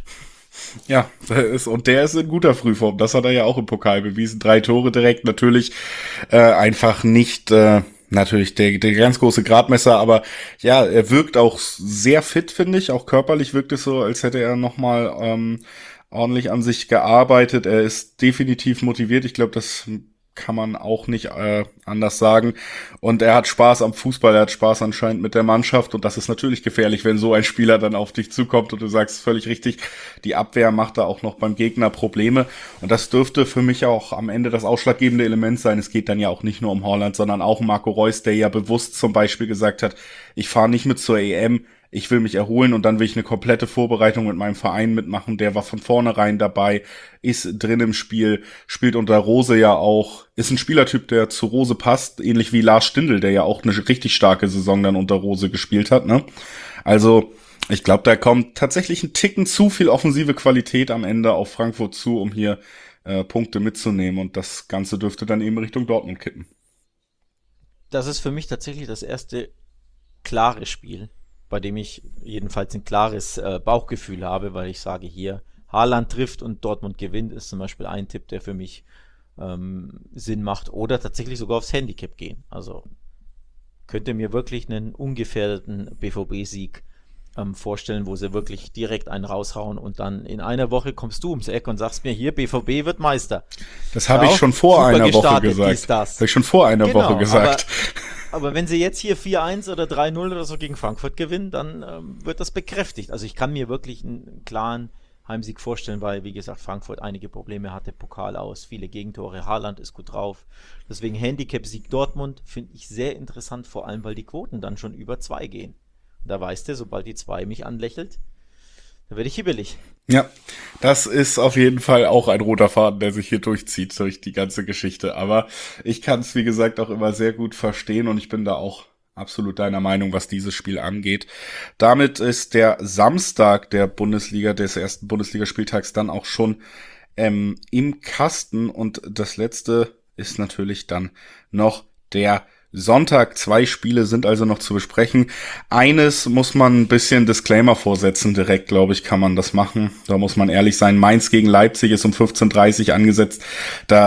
Ja, ist, und der ist in guter Frühform. Das hat er ja auch im Pokal bewiesen. Drei Tore direkt, natürlich äh, einfach nicht, äh, natürlich der, der ganz große Gradmesser, aber ja, er wirkt auch sehr fit, finde ich. Auch körperlich wirkt es so, als hätte er nochmal ähm, ordentlich an sich gearbeitet. Er ist definitiv motiviert. Ich glaube, das kann man auch nicht äh, anders sagen. Und er hat Spaß am Fußball, er hat Spaß anscheinend mit der Mannschaft und das ist natürlich gefährlich, wenn so ein Spieler dann auf dich zukommt und du sagst völlig richtig, die Abwehr macht da auch noch beim Gegner Probleme und das dürfte für mich auch am Ende das ausschlaggebende Element sein. Es geht dann ja auch nicht nur um Haaland, sondern auch um Marco Reus, der ja bewusst zum Beispiel gesagt hat, ich fahre nicht mit zur E M, ich will mich erholen und dann will ich eine komplette Vorbereitung mit meinem Verein mitmachen. Der war von vornherein dabei, ist drin im Spiel, spielt unter Rose ja auch, ist ein Spielertyp, der zu Rose passt, ähnlich wie Lars Stindl, der ja auch eine richtig starke Saison dann unter Rose gespielt hat, ne? Also, ich glaube, da kommt tatsächlich ein Ticken zu viel offensive Qualität am Ende auf Frankfurt zu, um hier äh, Punkte mitzunehmen und das Ganze dürfte dann eben Richtung Dortmund kippen. Das ist für mich tatsächlich das erste klare Spiel, bei dem ich jedenfalls ein klares äh, Bauchgefühl habe, weil ich sage hier, Haaland trifft und Dortmund gewinnt, ist zum Beispiel ein Tipp, der für mich ähm, Sinn macht. Oder tatsächlich sogar aufs Handicap gehen. Also könnte mir wirklich einen ungefährdeten B V B-Sieg ähm, vorstellen, wo sie wirklich direkt einen raushauen und dann in einer Woche kommst du ums Eck und sagst mir hier, B V B wird Meister. Das habe ich schon vor einer Woche gesagt. Das habe ich schon vor einer genau, Woche gesagt. Aber, aber wenn sie jetzt hier vier eins oder drei null oder so gegen Frankfurt gewinnen, dann ähm, wird das bekräftigt. Also ich kann mir wirklich einen, einen klaren Heimsieg vorstellen, weil, wie gesagt, Frankfurt einige Probleme hatte, Pokal aus, viele Gegentore, Haaland ist gut drauf. Deswegen Handicap-Sieg Dortmund finde ich sehr interessant, vor allem, weil die Quoten dann schon über zwei gehen. Und da weißt du, sobald die zwei mich anlächelt, da werde ich hibbelig. Ja, das ist auf jeden Fall auch ein roter Faden, der sich hier durchzieht, durch die ganze Geschichte. Aber ich kann es, wie gesagt, auch immer sehr gut verstehen und ich bin da auch absolut deiner Meinung, was dieses Spiel angeht. Damit ist der Samstag der Bundesliga, des ersten Bundesligaspieltags dann auch schon ähm, im Kasten und das letzte ist natürlich dann noch der Sonntag. Zwei Spiele sind also noch zu besprechen. Eines muss man ein bisschen Disclaimer vorsetzen, direkt, glaube ich, kann man das machen. Da muss man ehrlich sein. Mainz gegen Leipzig ist um fünfzehn Uhr dreißig angesetzt. Da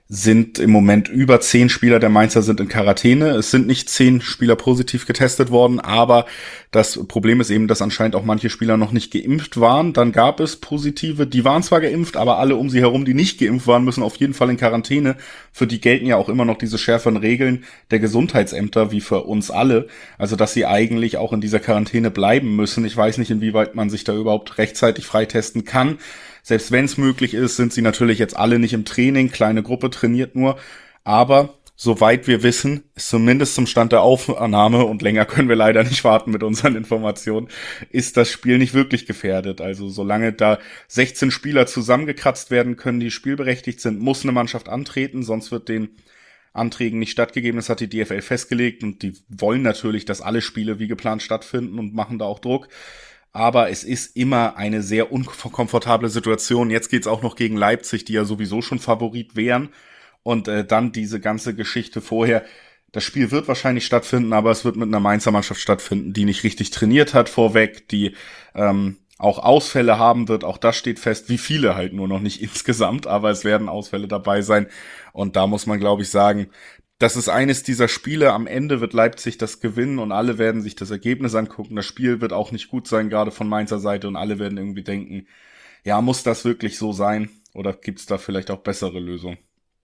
sind im Moment über zehn Spieler der Mainzer sind in Quarantäne. Es sind nicht zehn Spieler positiv getestet worden, aber das Problem ist eben, dass anscheinend auch manche Spieler noch nicht geimpft waren. Dann gab es Positive, die waren zwar geimpft, aber alle um sie herum, die nicht geimpft waren, müssen auf jeden Fall in Quarantäne. Für die gelten ja auch immer noch diese schärferen Regeln der Gesundheitsämter wie für uns alle. Also dass sie eigentlich auch in dieser Quarantäne bleiben müssen. Ich weiß nicht, inwieweit man sich da überhaupt rechtzeitig freitesten kann. Selbst wenn es möglich ist, sind sie natürlich jetzt alle nicht im Training, kleine Gruppe trainiert nur. Aber soweit wir wissen, ist zumindest zum Stand der Aufnahme, und länger können wir leider nicht warten mit unseren Informationen, ist das Spiel nicht wirklich gefährdet. Also solange da sechzehn Spieler zusammengekratzt werden können, die spielberechtigt sind, muss eine Mannschaft antreten, sonst wird den Anträgen nicht stattgegeben. Das hat die D F L festgelegt und die wollen natürlich, dass alle Spiele wie geplant stattfinden und machen da auch Druck. Aber es ist immer eine sehr unkomfortable Situation. Jetzt geht's auch noch gegen Leipzig, die ja sowieso schon Favorit wären. Und äh, dann diese ganze Geschichte vorher. Das Spiel wird wahrscheinlich stattfinden, aber es wird mit einer Mainzer Mannschaft stattfinden, die nicht richtig trainiert hat vorweg, die ähm, auch Ausfälle haben wird. Auch das steht fest, wie viele halt nur noch nicht insgesamt, aber es werden Ausfälle dabei sein. Und da muss man, glaube ich, sagen, das ist eines dieser Spiele. Am Ende wird Leipzig das gewinnen und alle werden sich das Ergebnis angucken. Das Spiel wird auch nicht gut sein, gerade von Mainzer Seite, und alle werden irgendwie denken, ja, muss das wirklich so sein? Oder gibt's da vielleicht auch bessere Lösungen?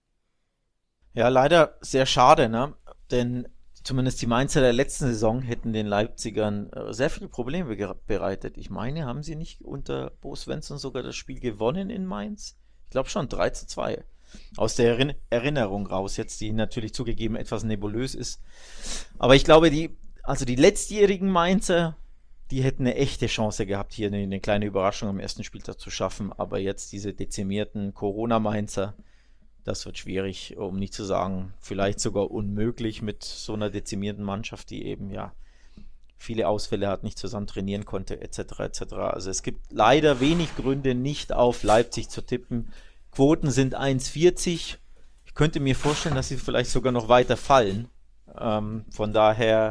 Ja, leider sehr schade, ne? Denn zumindest die Mainzer der letzten Saison hätten den Leipzigern äh, sehr viele Probleme ge- bereitet. Ich meine, haben sie nicht unter Bo Svensson sogar das Spiel gewonnen in Mainz? Ich glaube schon, drei zu zwei. Aus der Erin- Erinnerung raus jetzt, die natürlich zugegeben etwas nebulös ist. Aber ich glaube, die, also die letztjährigen Mainzer, die hätten eine echte Chance gehabt, hier eine, eine kleine Überraschung am ersten Spieltag zu schaffen. Aber jetzt diese dezimierten Corona-Mainzer, das wird schwierig, um nicht zu sagen, vielleicht sogar unmöglich mit so einer dezimierten Mannschaft, die eben ja viele Ausfälle hat, nicht zusammen trainieren konnte, et cetera et cetera. Also es gibt leider wenig Gründe, nicht auf Leipzig zu tippen. Quoten sind eins Komma vierzig. Ich könnte mir vorstellen, dass sie vielleicht sogar noch weiter fallen. Ähm, von daher,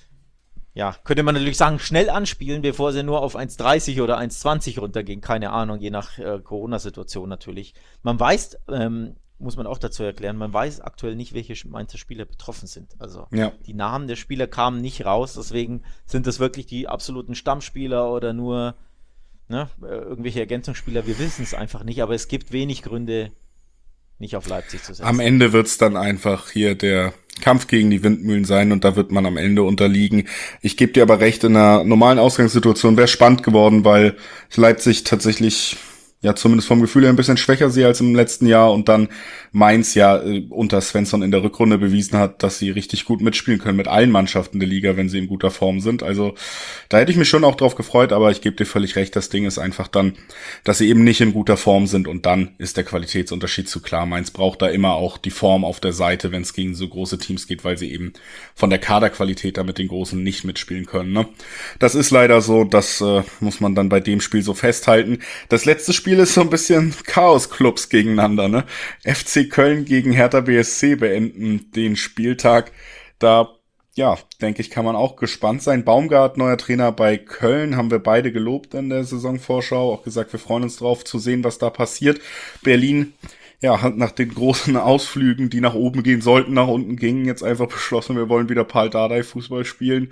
ja, könnte man natürlich sagen, schnell anspielen, bevor sie nur auf eins Komma dreißig oder eins Komma zwanzig runtergehen. Keine Ahnung, je nach äh, Corona-Situation natürlich. Man weiß, ähm, muss man auch dazu erklären, man weiß aktuell nicht, welche Mainzer Spieler betroffen sind. Also Ja. die Namen der Spieler kamen nicht raus, deswegen sind das wirklich die absoluten Stammspieler oder nur ne, irgendwelche Ergänzungsspieler. Wir wissen es einfach nicht, aber es gibt wenig Gründe, nicht auf Leipzig zu setzen. Am Ende wird's dann einfach hier der Kampf gegen die Windmühlen sein und da wird man am Ende unterliegen. Ich gebe dir aber recht, in einer normalen Ausgangssituation wäre spannend geworden, weil ich Leipzig tatsächlich ja zumindest vom Gefühl her ein bisschen schwächer sehe als im letzten Jahr und dann Mainz ja äh, unter Svensson in der Rückrunde bewiesen hat, dass sie richtig gut mitspielen können mit allen Mannschaften der Liga, wenn sie in guter Form sind. Also da hätte ich mich schon auch drauf gefreut, aber ich gebe dir völlig recht, das Ding ist einfach dann, dass sie eben nicht in guter Form sind und dann ist der Qualitätsunterschied zu klar. Mainz braucht da immer auch die Form auf der Seite, wenn es gegen so große Teams geht, weil sie eben von der Kaderqualität da mit den Großen nicht mitspielen können. Ne? Das ist leider so, das äh, muss man dann bei dem Spiel so festhalten. Das letzte Spiel ist so ein bisschen Chaos-Clubs gegeneinander, ne? F C Köln gegen Hertha B S C beenden den Spieltag. Da, ja, denke ich, kann man auch gespannt sein. Baumgart, neuer Trainer bei Köln, haben wir beide gelobt in der Saisonvorschau. Auch gesagt, wir freuen uns drauf zu sehen, was da passiert. Berlin, ja, hat nach den großen Ausflügen, die nach oben gehen sollten, nach unten gingen, jetzt einfach beschlossen, wir wollen wieder Pal Dardai Fußball spielen.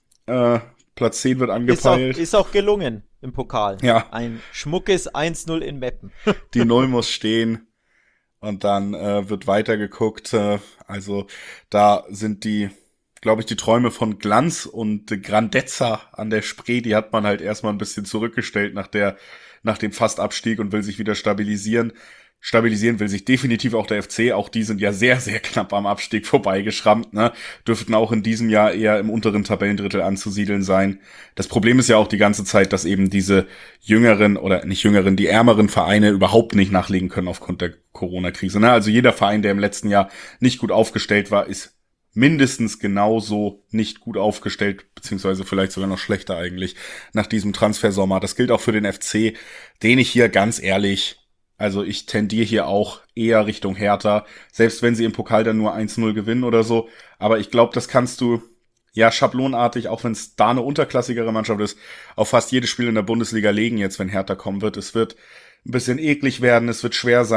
Äh, Platz zehn wird angepeilt. Ist auch, ist auch gelungen im Pokal. Ja. Ein schmuckes eins null in Meppen. Die Null muss stehen. Und dann äh, wird weitergeguckt. Äh, also da sind die, glaube ich, die Träume von Glanz und äh, Grandezza an der Spree, die hat man halt erstmal ein bisschen zurückgestellt nach der, nach dem Fastabstieg und will sich wieder stabilisieren. Stabilisieren will sich definitiv auch der F C. Auch die sind ja sehr, sehr knapp am Abstieg vorbeigeschrammt, ne? Dürften auch in diesem Jahr eher im unteren Tabellendrittel anzusiedeln sein. Das Problem ist ja auch die ganze Zeit, dass eben diese jüngeren oder nicht jüngeren, die ärmeren Vereine überhaupt nicht nachlegen können aufgrund der Corona-Krise, ne? Also jeder Verein, der im letzten Jahr nicht gut aufgestellt war, ist mindestens genauso nicht gut aufgestellt, beziehungsweise vielleicht sogar noch schlechter eigentlich nach diesem Transfersommer. Das gilt auch für den F C, den ich hier ganz ehrlich, also ich tendiere hier auch eher Richtung Hertha, selbst wenn sie im Pokal dann nur eins null gewinnen oder so. Aber ich glaube, das kannst du, ja, schablonartig, auch wenn es da eine unterklassigere Mannschaft ist, auf fast jedes Spiel in der Bundesliga legen jetzt, wenn Hertha kommen wird. Es wird ein bisschen eklig werden, es wird schwer sein,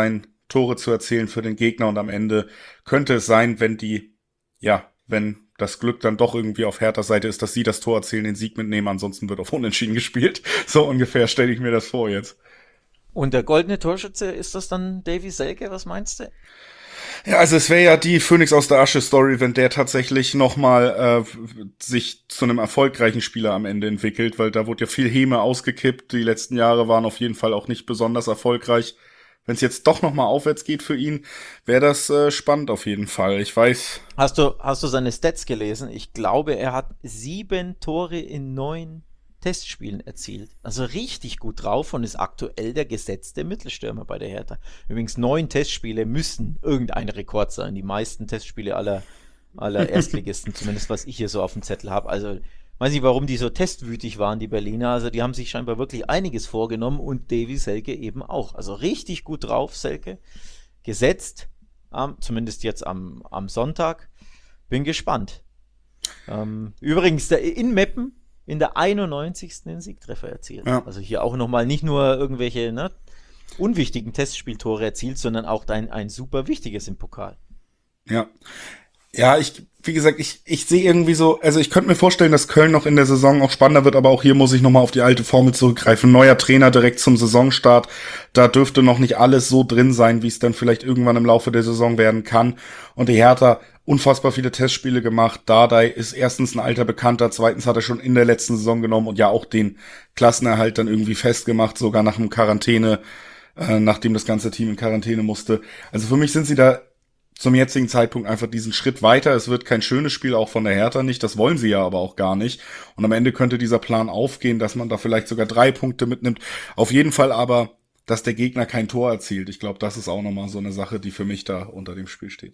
Tore zu erzielen für den Gegner und am Ende könnte es sein, wenn die, ja, wenn das Glück dann doch irgendwie auf Herthas Seite ist, dass sie das Tor erzielen, den Sieg mitnehmen, ansonsten wird auf Unentschieden gespielt. So ungefähr stelle ich mir das vor jetzt. Und der goldene Torschütze, ist das dann Davy Selke, was meinst du? Ja, also es wäre ja die Phönix aus der Asche-Story, wenn der tatsächlich nochmal äh, sich zu einem erfolgreichen Spieler am Ende entwickelt, weil da wurde ja viel Häme ausgekippt. Die letzten Jahre waren auf jeden Fall auch nicht besonders erfolgreich. Wenn es jetzt doch nochmal aufwärts geht für ihn, wäre das äh, spannend auf jeden Fall. Ich weiß. Hast du, hast du seine Stats gelesen? Ich glaube, er hat sieben Tore in neun Testspielen erzielt. Also richtig gut drauf und ist aktuell der gesetzte Mittelstürmer bei der Hertha. Übrigens, neun Testspiele müssen irgendein Rekord sein. Die meisten Testspiele aller, aller Erstligisten, zumindest was ich hier so auf dem Zettel habe. Also weiß nicht, warum die so testwütig waren, die Berliner. Also die haben sich scheinbar wirklich einiges vorgenommen und Davy Selke eben auch. Also richtig gut drauf, Selke. Gesetzt, ähm, zumindest jetzt am, am Sonntag. Bin gespannt. Ähm, übrigens, der, in Meppen in der einundneunzigsten den Siegtreffer erzielt. Ja. Also hier auch nochmal nicht nur irgendwelche ne, unwichtigen Testspieltore erzielt, sondern auch ein, ein super wichtiges im Pokal. Ja. Ja, ich, wie gesagt, ich, ich sehe irgendwie so, also ich könnte mir vorstellen, dass Köln noch in der Saison auch spannender wird, aber auch hier muss ich nochmal auf die alte Formel zurückgreifen. Neuer Trainer direkt zum Saisonstart. Da dürfte noch nicht alles so drin sein, wie es dann vielleicht irgendwann im Laufe der Saison werden kann. Und die Hertha unfassbar viele Testspiele gemacht. Dardai ist erstens ein alter Bekannter, zweitens hat er schon in der letzten Saison genommen und ja auch den Klassenerhalt dann irgendwie festgemacht, sogar nach einem Quarantäne, äh, nachdem das ganze Team in Quarantäne musste. Also für mich sind sie da zum jetzigen Zeitpunkt einfach diesen Schritt weiter. Es wird kein schönes Spiel, auch von der Hertha nicht. Das wollen sie ja aber auch gar nicht. Und am Ende könnte dieser Plan aufgehen, dass man da vielleicht sogar drei Punkte mitnimmt. Auf jeden Fall aber, dass der Gegner kein Tor erzielt. Ich glaube, das ist auch nochmal so eine Sache, die für mich da unter dem Spiel steht.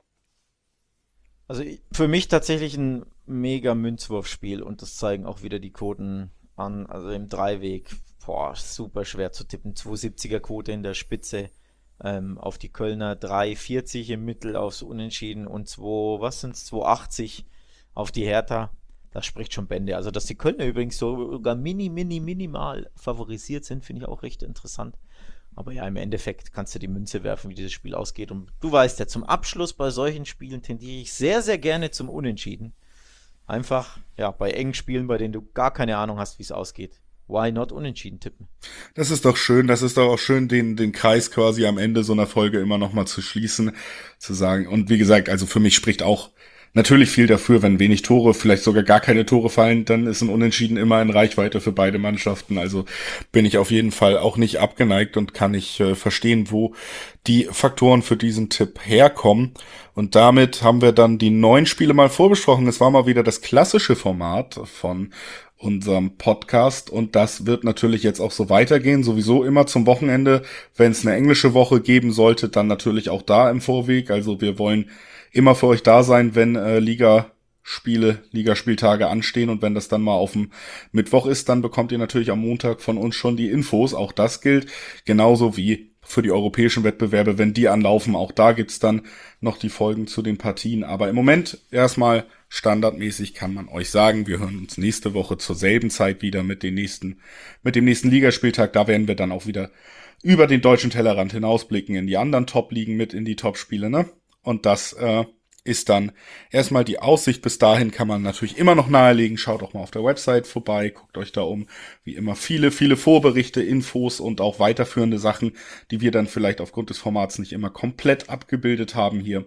Also für mich tatsächlich ein mega Münzwurfspiel und das zeigen auch wieder die Quoten an. Also im Dreiweg, boah, super schwer zu tippen. zwei siebziger Quote in der Spitze. Ähm, auf die Kölner drei vierzig im Mittel aufs Unentschieden und zwei, was sind's, zwei achtzig auf die Hertha. Das spricht schon Bände. Also, dass die Kölner übrigens sogar mini, mini, minimal favorisiert sind, finde ich auch recht interessant. Aber ja, im Endeffekt kannst du die Münze werfen, wie dieses Spiel ausgeht. Und du weißt ja, zum Abschluss bei solchen Spielen tendiere ich sehr, sehr gerne zum Unentschieden. Einfach, ja, bei engen Spielen, bei denen du gar keine Ahnung hast, wie es ausgeht. Why not unentschieden tippen? Das ist doch schön, das ist doch auch schön, den den Kreis quasi am Ende so einer Folge immer nochmal zu schließen, zu sagen. Und wie gesagt, also für mich spricht auch natürlich viel dafür, wenn wenig Tore, vielleicht sogar gar keine Tore fallen, dann ist ein Unentschieden immer in Reichweite für beide Mannschaften. Also bin ich auf jeden Fall auch nicht abgeneigt und kann ich äh, verstehen, wo die Faktoren für diesen Tipp herkommen. Und damit haben wir dann die neun Spiele mal vorbesprochen. Es war mal wieder das klassische Format von unserem Podcast und das wird natürlich jetzt auch so weitergehen, sowieso immer zum Wochenende. Wenn es eine englische Woche geben sollte, dann natürlich auch da im Vorweg. Also wir wollen immer für euch da sein, wenn äh, Ligaspiele, Ligaspieltage anstehen und wenn das dann mal auf dem Mittwoch ist, dann bekommt ihr natürlich am Montag von uns schon die Infos. Auch das gilt genauso wie für die europäischen Wettbewerbe, wenn die anlaufen. Auch da gibt's dann noch die Folgen zu den Partien. Aber im Moment erstmal standardmäßig kann man euch sagen, wir hören uns nächste Woche zur selben Zeit wieder mit den nächsten, mit dem nächsten Ligaspieltag. Da werden wir dann auch wieder über den deutschen Tellerrand hinausblicken in die anderen Top-Ligen mit in die Top-Spiele, ne? Und das äh, ist dann erstmal die Aussicht. Bis dahin kann man natürlich immer noch nahelegen. Schaut auch mal auf der Website vorbei, guckt euch da um. Wie immer viele, viele Vorberichte, Infos und auch weiterführende Sachen, die wir dann vielleicht aufgrund des Formats nicht immer komplett abgebildet haben hier.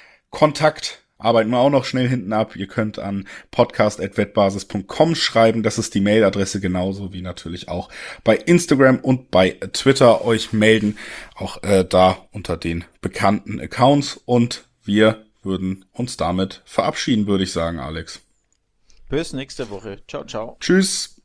Kontakt arbeiten wir auch noch schnell hinten ab. Ihr könnt an podcast at wettbasis punkt com schreiben. Das ist die Mailadresse, genauso wie natürlich auch bei Instagram und bei Twitter euch melden. Auch äh, da unter den bekannten Accounts. Und wir würden uns damit verabschieden, würde ich sagen, Alex. Bis nächste Woche. Ciao, ciao. Tschüss.